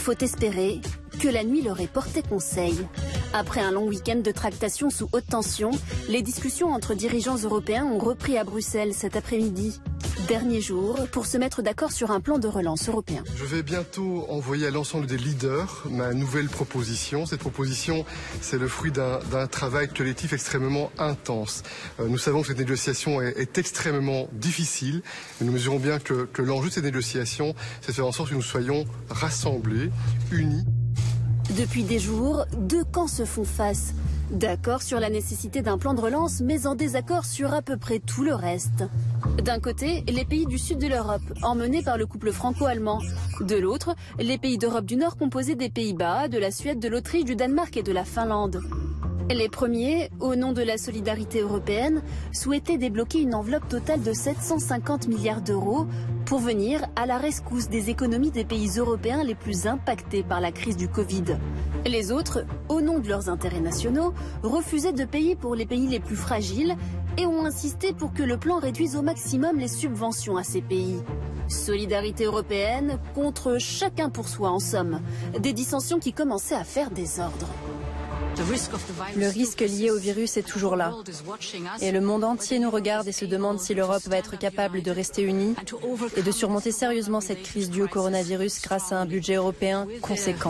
faut espérer que la nuit leur ait porté conseil. Après un long week-end de tractations sous haute tension, les discussions entre dirigeants européens ont repris à Bruxelles cet après-midi. Dernier jour pour se mettre d'accord sur un plan de relance européen. Je vais bientôt envoyer à l'ensemble des leaders ma nouvelle proposition. Cette proposition, c'est le fruit d'un travail collectif extrêmement intense. Nous savons que cette négociation est extrêmement difficile. Mais nous mesurons bien que l'enjeu de cette négociation, c'est de faire en sorte que nous soyons rassemblés, unis. Depuis des jours, deux camps se font face. D'accord sur la nécessité d'un plan de relance, mais en désaccord sur à peu près tout le reste. D'un côté, les pays du sud de l'Europe, emmenés par le couple franco-allemand. De l'autre, les pays d'Europe du Nord composés des Pays-Bas, de la Suède, de l'Autriche, du Danemark et de la Finlande. Les premiers, au nom de la solidarité européenne, souhaitaient débloquer une enveloppe totale de 750 milliards d'euros pour venir à la rescousse des économies des pays européens les plus impactés par la crise du Covid. Les autres, au nom de leurs intérêts nationaux, refusaient de payer pour les pays les plus fragiles et ont insisté pour que le plan réduise au maximum les subventions à ces pays. Solidarité européenne contre chacun pour soi en somme. Des dissensions qui commençaient à faire désordre. Le risque lié au virus est toujours là. Et le monde entier nous regarde et se demande si l'Europe va être capable de rester unie et de surmonter sérieusement cette crise due au coronavirus grâce à un budget européen conséquent.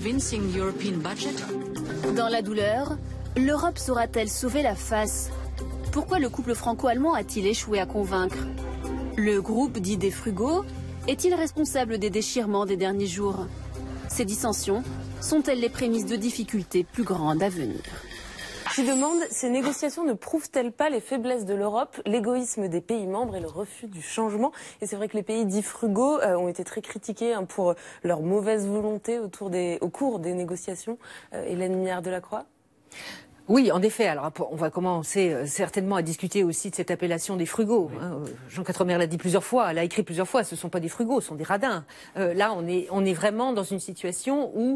Dans la douleur, l'Europe saura-t-elle sauver la face? Pourquoi le couple franco-allemand a-t-il échoué à convaincre? Le groupe dit des frugaux est-il responsable des déchirements des derniers jours? Ces dissensions sont-elles les prémices de difficultés plus grandes à venir? Je demande, ces négociations ne prouvent-elles pas les faiblesses de l'Europe, l'égoïsme des pays membres et le refus du changement? Et c'est vrai que les pays dits frugaux ont été très critiqués pour leur mauvaise volonté au cours des négociations. Hélène Mignard-Delacroix? Oui, en effet. Alors, on va commencer certainement à discuter aussi de cette appellation des frugaux. Oui. Jean Quatremer l'a dit plusieurs fois, l'a écrit plusieurs fois. Ce ne sont pas des frugaux, ce sont des radins. Là, on est vraiment dans une situation où,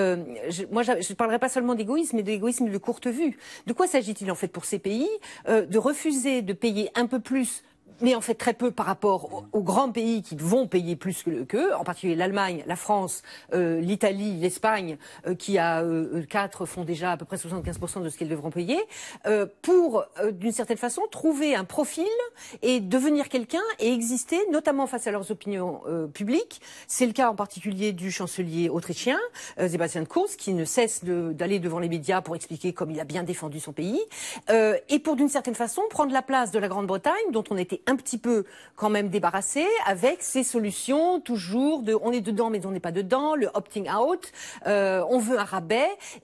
moi, je ne parlerai pas seulement d'égoïsme, mais d'égoïsme de courte vue. De quoi s'agit-il en fait pour ces pays? De refuser de payer un peu plus, mais en fait très peu par rapport aux grands pays qui vont payer plus qu'eux, en particulier l'Allemagne, la France, l'Italie, l'Espagne, qui à 4 font déjà à peu près 75% de ce qu'ils devront payer, pour d'une certaine façon trouver un profil et devenir quelqu'un et exister, notamment face à leurs opinions publiques. C'est le cas en particulier du chancelier autrichien, Sebastian Kurz, qui ne cesse d'aller devant les médias pour expliquer comme il a bien défendu son pays, et pour d'une certaine façon prendre la place de la Grande-Bretagne, dont on était un petit peu quand même débarrassé avec ces solutions toujours de on est dedans mais on n'est pas dedans, le opting out, on veut un rabais,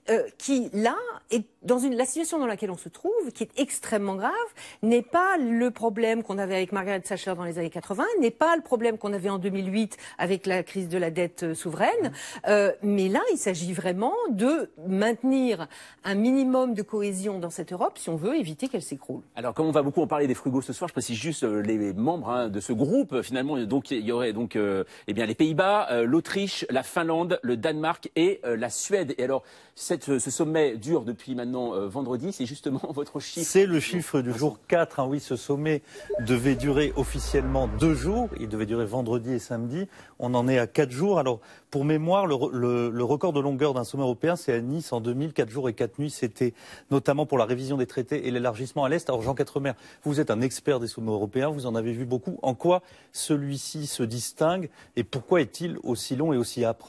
qui là est dans la situation dans laquelle on se trouve, qui est extrêmement grave, n'est pas le problème qu'on avait avec Margaret Thatcher dans les années 80, n'est pas le problème qu'on avait en 2008 avec la crise de la dette souveraine, mais là il s'agit vraiment de maintenir un minimum de cohésion dans cette Europe si on veut éviter qu'elle s'écroule. Alors comme on va beaucoup en parler des frugaux ce soir, je précise juste les membres de ce groupe finalement. Donc il y aurait donc eh bien les Pays-Bas, l'Autriche, la Finlande, le Danemark et la Suède. Et alors ce sommet dure depuis maintenant vendredi, c'est justement votre chiffre. C'est le chiffre du jour 4, oui, ce sommet devait durer officiellement 2 jours, il devait durer vendredi et samedi, on en est à 4 jours. Alors pour mémoire, le record de longueur d'un sommet européen, c'est à Nice en 2000, 4 jours et 4 nuits, c'était notamment pour la révision des traités et l'élargissement à l'Est. Alors Jean Quatremer, vous êtes un expert des sommets européens, vous en avez vu beaucoup, en quoi celui-ci se distingue et pourquoi est-il aussi long et aussi âpre ?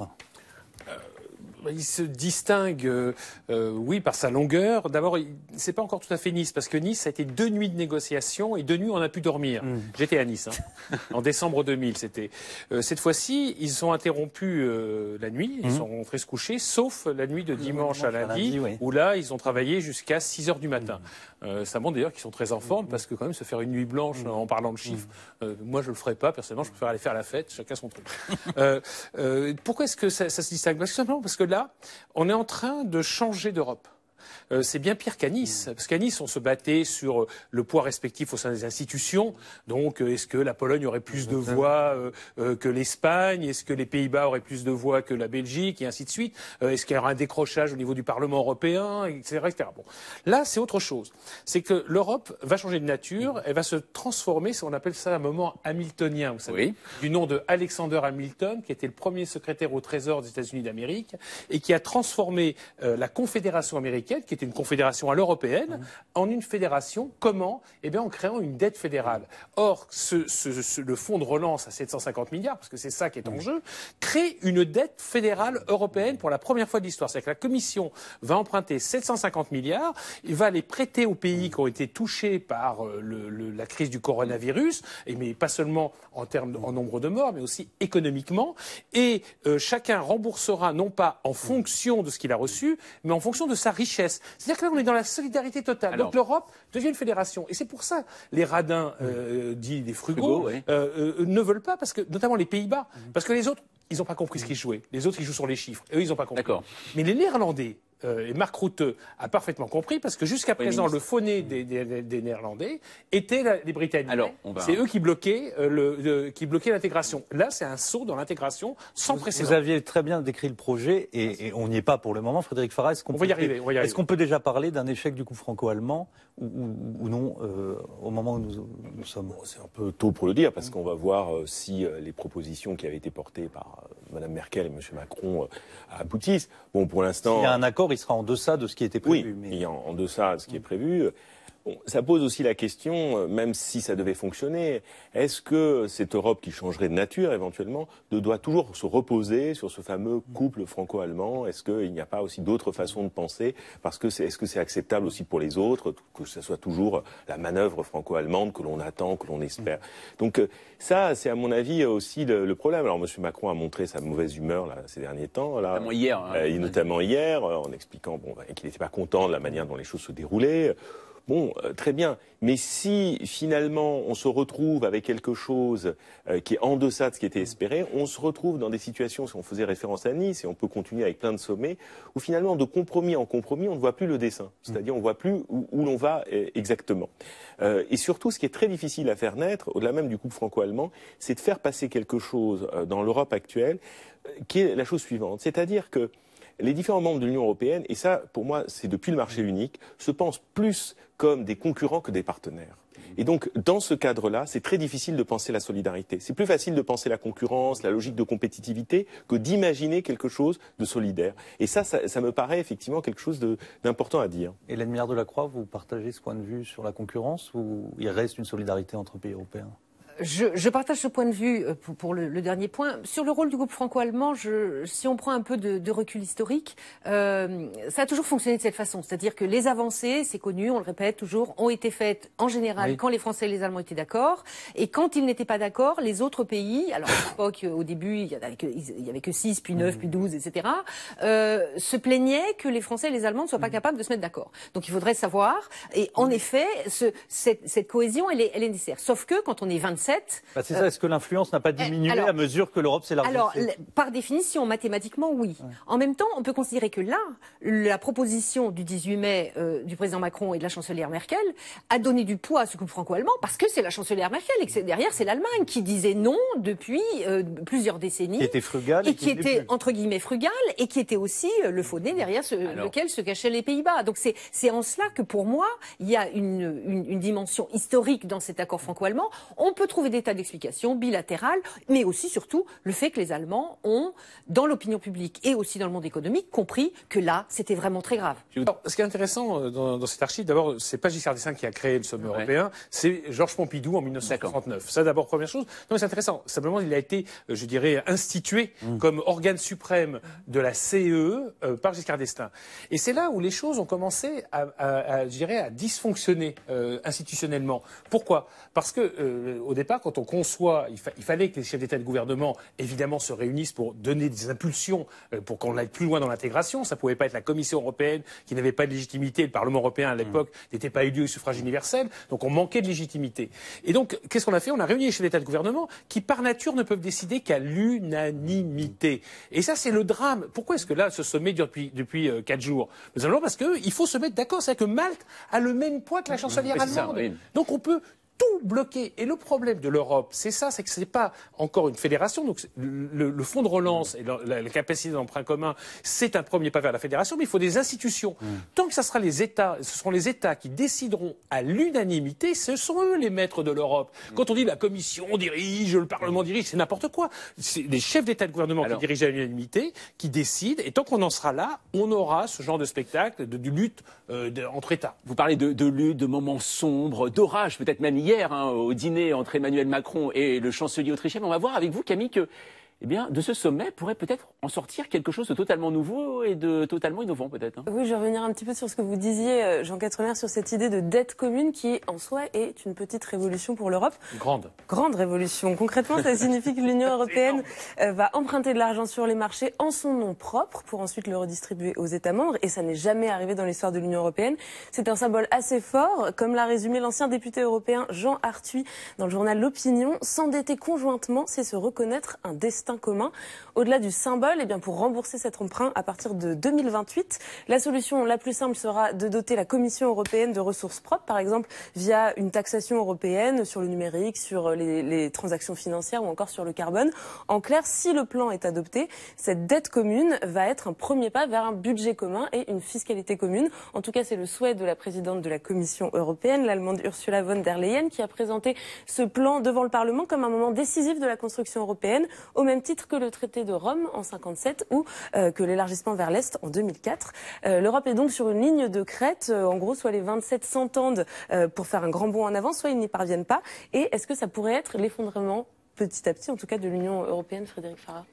Il se distingue, oui, par sa longueur. D'abord, c'est pas encore tout à fait Nice, parce que Nice, ça a été 2 nuits de négociations et 2 nuits on a pu dormir. J'étais à Nice, en décembre 2000, c'était. Cette fois-ci, ils ont interrompu la nuit, ils sont rentrés se coucher, sauf la nuit de dimanche à lundi, oui, où là, ils ont travaillé jusqu'à 6 heures du matin. Ça montre d'ailleurs qu'ils sont très en forme, parce que quand même, se faire une nuit blanche en parlant de chiffres, moi, je le ferais pas, personnellement, je préfère aller faire la fête, chacun son truc. Pourquoi est-ce que ça se distingue? Simplement parce que là, on est en train de changer d'Europe. c'est bien pire qu'à Nice. Parce qu'à Nice, on se battait sur le poids respectif au sein des institutions. Donc, est-ce que la Pologne aurait plus de voix que l'Espagne? Est-ce que les Pays-Bas auraient plus de voix que la Belgique? Et ainsi de suite. Est-ce qu'il y aura un décrochage au niveau du Parlement européen, etc., etc. Bon. Là, c'est autre chose. C'est que l'Europe va changer de nature. Elle va se transformer, on appelle ça un moment hamiltonien, vous savez, du nom de Alexander Hamilton, qui était le premier secrétaire au Trésor des États-Unis d'Amérique, et qui a transformé la Confédération américaine, qui était une confédération à l'européenne, en une fédération. Comment? Eh bien, en créant une dette fédérale. Or, le fonds de relance à 750 milliards, parce que c'est ça qui est en jeu, crée une dette fédérale européenne pour la première fois de l'histoire. C'est-à-dire que la Commission va emprunter 750 milliards, il va les prêter aux pays qui ont été touchés par la crise du coronavirus, mais pas seulement en nombre de morts, mais aussi économiquement. Et chacun remboursera non pas en fonction de ce qu'il a reçu, mais en fonction de sa richesse. C'est-à-dire que là, on est dans la solidarité totale. Alors, donc l'Europe devient une fédération. Et c'est pour ça les radins dits des frugaux ne veulent pas, parce que, notamment les Pays-Bas, parce que les autres, ils n'ont pas compris ce qu'ils jouaient. Les autres, ils jouent sur les chiffres. Eux, ils n'ont pas compris. Mais les Néerlandais, et Mark Rutte a parfaitement compris, parce que jusqu'à présent, le faux-nez des Néerlandais était les Britanniques. C'est eux qui bloquaient l'intégration. Là, c'est un saut dans l'intégration sans précédent. Vous aviez très bien décrit le projet, et on n'y est pas pour le moment. Frédéric Farah, est-ce qu'on va y arriver. Est-ce qu'on peut déjà parler d'un échec du couple franco-allemand ou non au moment où nous sommes? C'est un peu tôt pour le dire, parce qu'on va voir si les propositions qui avaient été portées par Mme Merkel et M. Macron aboutissent. Bon, pour l'instant... S'il y a un accord, il sera en deçà de ce qui était prévu. Oui, il y a en deçà de ce qui est prévu. Bon, ça pose aussi la question, même si ça devait fonctionner, est-ce que cette Europe qui changerait de nature éventuellement doit toujours se reposer sur ce fameux couple franco-allemand? Est-ce qu'il n'y a pas aussi d'autres façons de penser? Parce que est-ce que c'est acceptable aussi pour les autres que ce soit toujours la manœuvre franco-allemande que l'on attend, que l'on espère? Donc ça, c'est à mon avis aussi le problème. Alors M. Macron a montré sa mauvaise humeur là, ces derniers temps. Là, notamment hier, en expliquant qu'il n'était pas content de la manière dont les choses se déroulaient. Bon, très bien. Mais si finalement on se retrouve avec quelque chose qui est en deçà de ce qui était espéré, on se retrouve dans des situations, si on faisait référence à Nice, et on peut continuer avec plein de sommets, où finalement de compromis en compromis, on ne voit plus le dessin. C'est-à-dire on ne voit plus où l'on va exactement. Et surtout, ce qui est très difficile à faire naître, au-delà même du couple franco-allemand, c'est de faire passer quelque chose dans l'Europe actuelle, qui est la chose suivante. C'est-à-dire que les différents membres de l'Union européenne, et ça, pour moi, c'est depuis le marché unique, se pensent plus comme des concurrents que des partenaires. Et donc, dans ce cadre-là, c'est très difficile de penser la solidarité. C'est plus facile de penser la concurrence, la logique de compétitivité, que d'imaginer quelque chose de solidaire. Et ça me paraît effectivement quelque chose d'important à dire. Hélène Miard-Delacroix, vous partagez ce point de vue sur la concurrence, ou il reste une solidarité entre pays européens? Je partage ce point de vue pour le dernier point. Sur le rôle du groupe franco-allemand, si on prend un peu de recul historique, ça a toujours fonctionné de cette façon. C'est-à-dire que les avancées, c'est connu, on le répète toujours, ont été faites en général quand les Français et les Allemands étaient d'accord. Et quand ils n'étaient pas d'accord, les autres pays, alors à l'époque, au début, il y avait que 6, puis 9, puis 12, etc., se plaignaient que les Français et les Allemands ne soient pas capables de se mettre d'accord. Donc il faudrait savoir. Et en effet, cette cohésion, elle est nécessaire. Sauf que quand on est 27, c'est ça, est-ce que l'influence n'a pas diminué à mesure que l'Europe s'élargit? Alors, par définition, mathématiquement, oui. Ouais. En même temps, on peut considérer que là, la proposition du 18 mai du président Macron et de la chancelière Merkel a donné du poids à ce couple franco-allemand, parce que c'est la chancelière Merkel et que derrière, c'est l'Allemagne qui disait non depuis plusieurs décennies. Qui était frugale. Et qui était, entre guillemets, frugale, et qui était aussi le faux-nez derrière lequel se cachaient les Pays-Bas. Donc c'est en cela que, pour moi, il y a une dimension historique dans cet accord franco-allemand. On peut trouver des tas d'explications bilatérales, mais aussi, surtout, le fait que les Allemands ont, dans l'opinion publique et aussi dans le monde économique, compris que là, c'était vraiment très grave. Alors, ce qui est intéressant dans cette archive, d'abord, c'est pas Giscard d'Estaing qui a créé le sommet européen, c'est Georges Pompidou en 1939. Ça, d'abord, première chose. Non, mais c'est intéressant. Simplement, il a été, je dirais, institué comme organe suprême de la CEE par Giscard d'Estaing. Et c'est là où les choses ont commencé je dirais, à dysfonctionner institutionnellement. Pourquoi? Parce que, au départ, départ, quand on conçoit, il fallait que les chefs d'État et de gouvernement, évidemment, se réunissent pour donner des impulsions, pour qu'on aille plus loin dans l'intégration. Ça pouvait pas être la Commission européenne qui n'avait pas de légitimité. Le Parlement européen, à l'époque, n'était pas élu au suffrage universel. Donc, on manquait de légitimité. Et donc, qu'est-ce qu'on a fait? On a réuni les chefs d'État et de gouvernement qui, par nature, ne peuvent décider qu'à l'unanimité. Et ça, c'est le drame. Pourquoi est-ce que là, ce sommet dure depuis 4 jours? Tout simplement parce qu'il faut se mettre d'accord. C'est-à-dire que Malte a le même poids que la chancelière allemande. Oui. Donc, on peut tout bloqué. Et le problème de l'Europe, c'est ça, c'est que ce n'est pas encore une fédération. Donc le fonds de relance et la capacité d'emprunt commun, c'est un premier pas vers la fédération, mais il faut des institutions. Tant que ce seront les États qui décideront à l'unanimité, ce sont eux les maîtres de l'Europe. Quand on dit la Commission dirige, le Parlement dirige, c'est n'importe quoi. C'est les chefs d'État et de gouvernement qui dirigent à l'unanimité, qui décident, et tant qu'on en sera là, on aura ce genre de spectacle, de lutte entre États. Vous parlez de lutte, de moments sombres, d'orage, peut-être même hier, au dîner entre Emmanuel Macron et le chancelier autrichien. Mais on va voir avec vous, Camille, que de ce sommet pourrait peut-être en sortir quelque chose de totalement nouveau et de totalement innovant, peut-être. Oui, je vais revenir un petit peu sur ce que vous disiez, Jean Quatremer, sur cette idée de dette commune qui, en soi, est une petite révolution pour l'Europe. Grande révolution. Concrètement, ça signifie que l'Union européenne va emprunter de l'argent sur les marchés en son nom propre pour ensuite le redistribuer aux États membres. Et ça n'est jamais arrivé dans l'histoire de l'Union européenne. C'est un symbole assez fort, comme l'a résumé l'ancien député européen Jean Arthuis dans le journal L'Opinion. S'endetter conjointement, c'est se reconnaître un destin commun. Au-delà du symbole, pour rembourser cet emprunt à partir de 2028, la solution la plus simple sera de doter la Commission européenne de ressources propres, par exemple via une taxation européenne sur le numérique, sur les transactions financières ou encore sur le carbone. En clair, si le plan est adopté, cette dette commune va être un premier pas vers un budget commun et une fiscalité commune. En tout cas, c'est le souhait de la présidente de la Commission européenne, l'Allemande Ursula von der Leyen, qui a présenté ce plan devant le Parlement comme un moment décisif de la construction européenne, au même titre que le traité de Rome en 1957 ou que l'élargissement vers l'Est en 2004. L'Europe est donc sur une ligne de crête. En gros, soit les 27 s'entendent pour faire un grand bond en avant, soit ils n'y parviennent pas. Et est-ce que ça pourrait être l'effondrement, petit à petit, en tout cas, de l'Union européenne, Frédéric Farah?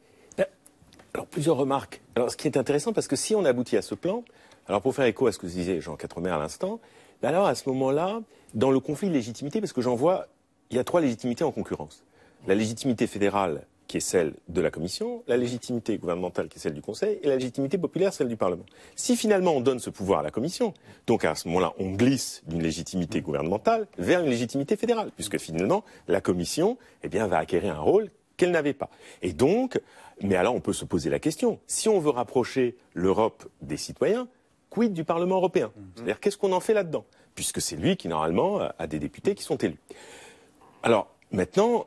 Alors, plusieurs remarques. Alors, ce qui est intéressant, parce que si on aboutit à ce plan, alors pour faire écho à ce que disait Jean Quatremer à l'instant, alors à ce moment-là, dans le conflit de légitimité, parce que j'en vois, il y a 3 légitimités en concurrence. La légitimité fédérale, qui est celle de la Commission, la légitimité gouvernementale qui est celle du Conseil, et la légitimité populaire, celle du Parlement. Si finalement on donne ce pouvoir à la Commission, donc à ce moment-là on glisse d'une légitimité gouvernementale vers une légitimité fédérale, puisque finalement la Commission va acquérir un rôle qu'elle n'avait pas. Et donc, mais alors on peut se poser la question, si on veut rapprocher l'Europe des citoyens, quid du Parlement européen? C'est-à-dire qu'est-ce qu'on en fait là-dedans? Puisque c'est lui qui normalement a des députés qui sont élus. Alors maintenant,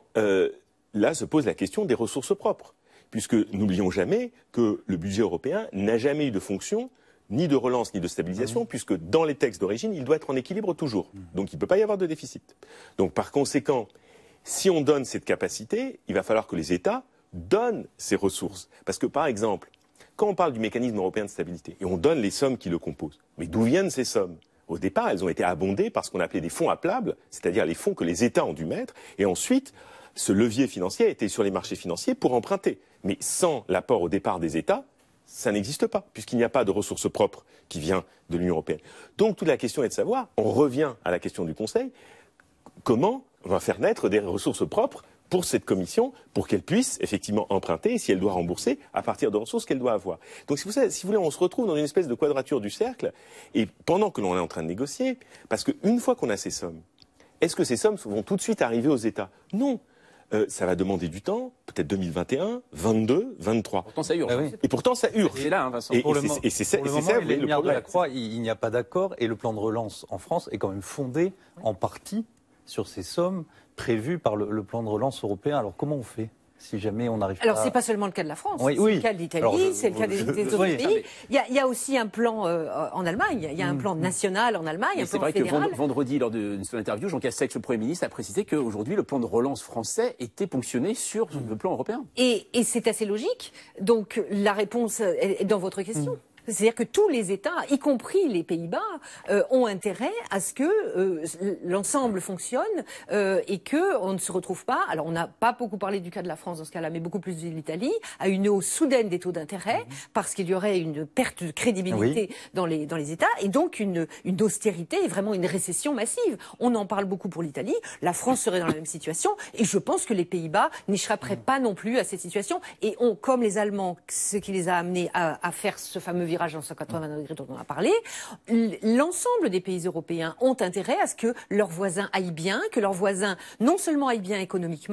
là se pose la question des ressources propres, puisque n'oublions jamais que le budget européen n'a jamais eu de fonction ni de relance ni de stabilisation, puisque dans les textes d'origine, il doit être en équilibre toujours. Donc il ne peut pas y avoir de déficit. Donc par conséquent, si on donne cette capacité, il va falloir que les États donnent ces ressources. Parce que par exemple, quand on parle du mécanisme européen de stabilité, et on donne les sommes qui le composent, mais d'où viennent ces sommes? Au départ, elles ont été abondées par ce qu'on appelait des fonds appelables, c'est-à-dire les fonds que les États ont dû mettre, et ensuite, ce levier financier a été sur les marchés financiers pour emprunter. Mais sans l'apport au départ des États, ça n'existe pas, puisqu'il n'y a pas de ressources propres qui vient de l'Union européenne. Donc toute la question est de savoir, on revient à la question du Conseil, comment on va faire naître des ressources propres pour cette commission, pour qu'elle puisse effectivement emprunter, et si elle doit rembourser, à partir de ressources qu'elle doit avoir. Donc si vous voulez, on se retrouve dans une espèce de quadrature du cercle, et pendant que l'on est en train de négocier, parce qu'une fois qu'on a ces sommes, est-ce que ces sommes vont tout de suite arriver aux États? Non. Ça va demander du temps, peut-être 2021, 22, 23. Pourtant, ça urge. Et pourtant, ça urge. C'est là, Vincent. Et c'est ça, les milliards de la Croix, il n'y a pas d'accord, et le plan de relance en France est quand même fondé en partie sur ces sommes prévues par le plan de relance européen. Alors comment on fait si jamais on n'arrive pas... Alors, c'est pas seulement le cas de la France, oui, c'est le cas de l'Italie, c'est le cas des autres pays. Il y a aussi un plan en Allemagne, il y a un plan national en Allemagne, un plan fédéral. C'est vrai que vendredi, lors d'une interview, Jean Castex, le Premier ministre, a précisé qu'aujourd'hui, le plan de relance français était ponctionné sur le plan européen. Et c'est assez logique. Donc, la réponse est dans votre question. C'est-à-dire que tous les États, y compris les Pays-Bas, ont intérêt à ce que l'ensemble fonctionne et qu'on ne se retrouve pas, alors on n'a pas beaucoup parlé du cas de la France dans ce cas-là, mais beaucoup plus de l'Italie, à une hausse soudaine des taux d'intérêt, parce qu'il y aurait une perte de crédibilité dans les États, et donc une austérité et vraiment une récession massive. On en parle beaucoup pour l'Italie, la France serait dans la même situation, et je pense que les Pays-Bas n'échapperaient pas non plus à cette situation, et ont, comme les Allemands, ce qui les a amenés à faire ce fameux virage en 180 degrés dont on a parlé, l'ensemble des pays européens ont intérêt à ce que leurs voisins aillent bien, que leurs voisins non seulement aillent bien économiquement,